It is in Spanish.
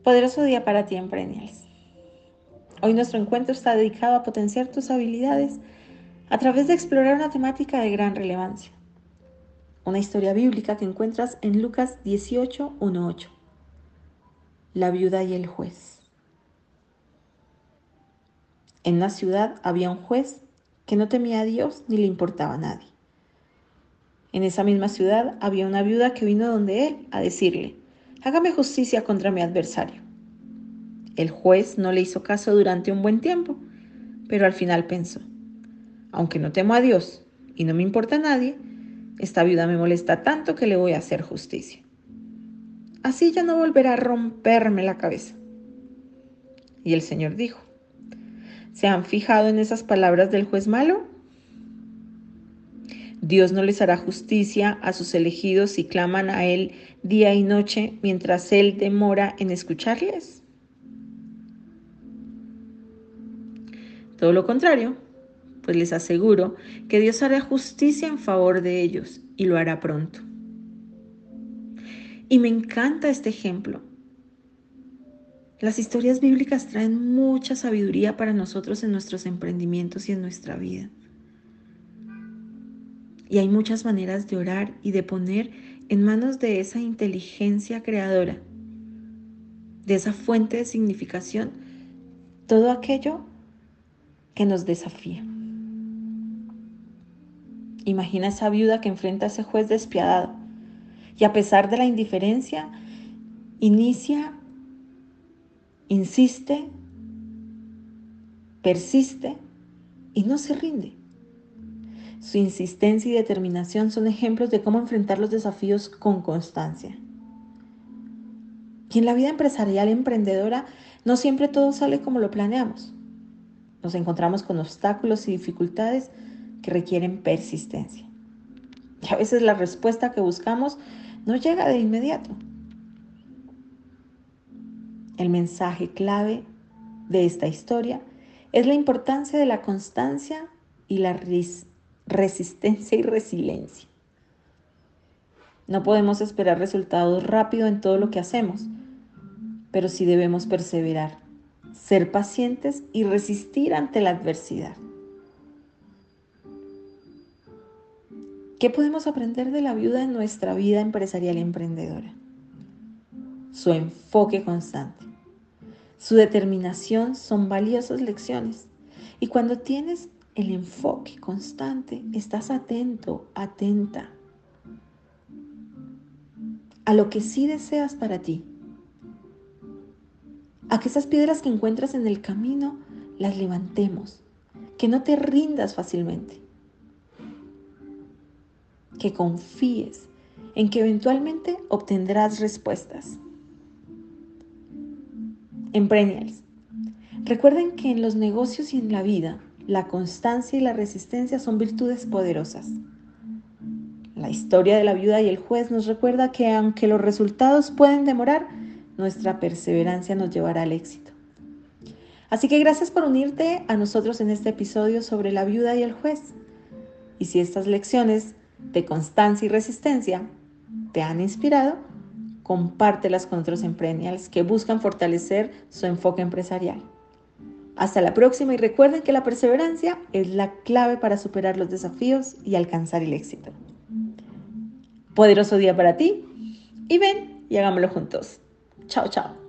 Poderoso día para ti, Emprendals. Hoy nuestro encuentro está dedicado a potenciar tus habilidades a través de explorar una temática de gran relevancia. Una historia bíblica que encuentras en Lucas 18:18. La viuda y el juez. En una ciudad había un juez que no temía a Dios ni le importaba a nadie. En esa misma ciudad había una viuda que vino donde él a decirle: hágame justicia contra mi adversario. El juez no le hizo caso durante un buen tiempo, pero al final pensó: aunque no temo a Dios y no me importa a nadie, esta viuda me molesta tanto que le voy a hacer justicia. Así ya no volverá a romperme la cabeza. Y el Señor dijo: ¿se han fijado en esas palabras del juez malo? Dios no les hará justicia a sus elegidos si claman a Él día y noche mientras Él demora en escucharles. Todo lo contrario, pues les aseguro que Dios hará justicia en favor de ellos y lo hará pronto. Y me encanta este ejemplo. Las historias bíblicas traen mucha sabiduría para nosotros en nuestros emprendimientos y en nuestra vida. Y hay muchas maneras de orar y de poner en manos de esa inteligencia creadora, de esa fuente de significación, todo aquello que nos desafía. Imagina esa viuda que enfrenta a ese juez despiadado y a pesar de la indiferencia, insiste, persiste y no se rinde. Su insistencia y determinación son ejemplos de cómo enfrentar los desafíos con constancia. Y en la vida empresarial emprendedora no siempre todo sale como lo planeamos. Nos encontramos con obstáculos y dificultades que requieren persistencia. Y a veces la respuesta que buscamos no llega de inmediato. El mensaje clave de esta historia es la importancia de la constancia y la resistencia y resiliencia. No podemos esperar resultados rápido en todo lo que hacemos, pero sí debemos perseverar, ser pacientes y resistir ante la adversidad. ¿Qué podemos aprender de la viuda en nuestra vida empresarial y emprendedora? Su enfoque constante, su determinación son valiosas lecciones. Y cuando tienes el enfoque constante, estás atento, atenta a lo que sí deseas para ti, a que esas piedras que encuentras en el camino las levantemos, que no te rindas fácilmente, que confíes en que eventualmente obtendrás respuestas. Emprendals, recuerden que en los negocios y en la vida, la constancia y la resistencia son virtudes poderosas. La historia de la viuda y el juez nos recuerda que aunque los resultados pueden demorar, nuestra perseverancia nos llevará al éxito. Así que gracias por unirte a nosotros en este episodio sobre la viuda y el juez. Y si estas lecciones de constancia y resistencia te han inspirado, compártelas con otros emprendedores que buscan fortalecer su enfoque empresarial. Hasta la próxima y recuerden que la perseverancia es la clave para superar los desafíos y alcanzar el éxito. Poderoso día para ti y ven y hagámoslo juntos. Chao, chao.